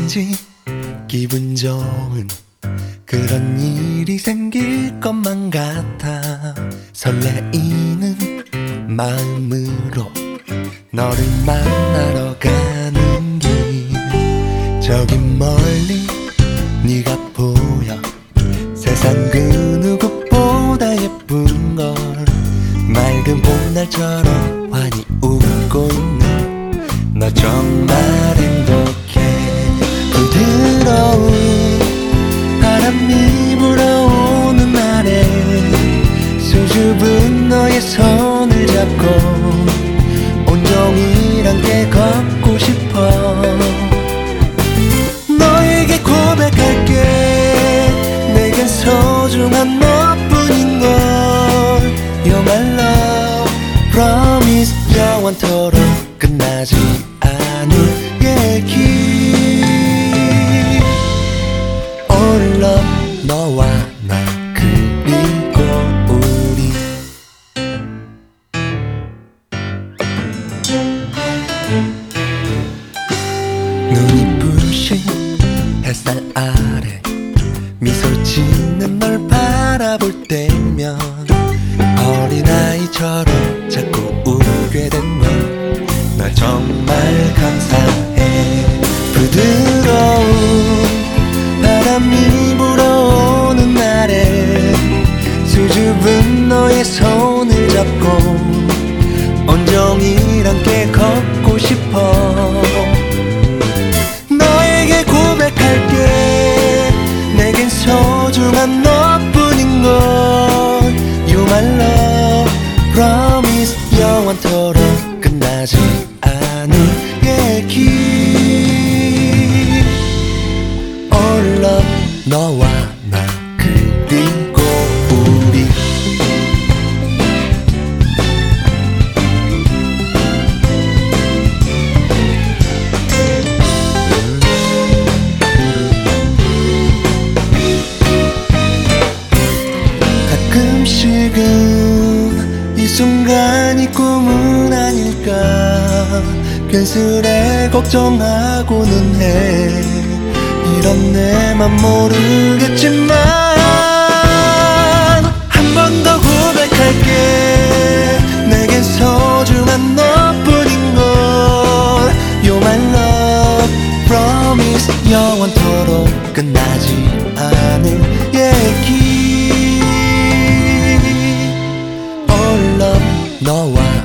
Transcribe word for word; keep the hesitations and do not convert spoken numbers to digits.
왠지 기분 좋은 그런 일이 생길 것만 같아. 설레이는 마음으로 너를 만나러 가는 길, 저기 멀리 네가 보여. 세상 그 누구보다 예쁜 걸, 맑은 봄날처럼 환히 웃고 있는 너 정말 행복해. 부드러운 바람이 불어오는 날에 수줍은 너의 손을 잡고 온종일 함께 걷고 싶어. 너에게 고백할게. 내겐 소중한 너뿐인 걸. You're my love, promise. 영원토록 끝나지 않을 얘기. All love, 너와 나 그리고 우리. 눈이 부신 햇살 아래 미소 짓는 널 바라볼 때면 어린아이처럼 자꾸 울게 된 걸 날 정말 감사해. 부드러운 바람이 불어오는 날에 수줍은 너의 손을 잡고 온종일 함께 걷고 싶어. 너에게 고백할게. 내겐 소중한 너뿐인 걸. You my love, promise. 영원토록 끝나지 않을 얘기. All love, 너와 나 그리고 우리. 가끔씩은 이 순간이 꿈은 아닐까 괜스레 걱정하고는 해. 이런 내 맘 모르겠지만 한 번 더 고백할게. 내겐 소중한 너뿐인 걸. You're my love, promise. 영원토록 끝나지 않을 얘기. All love, 너와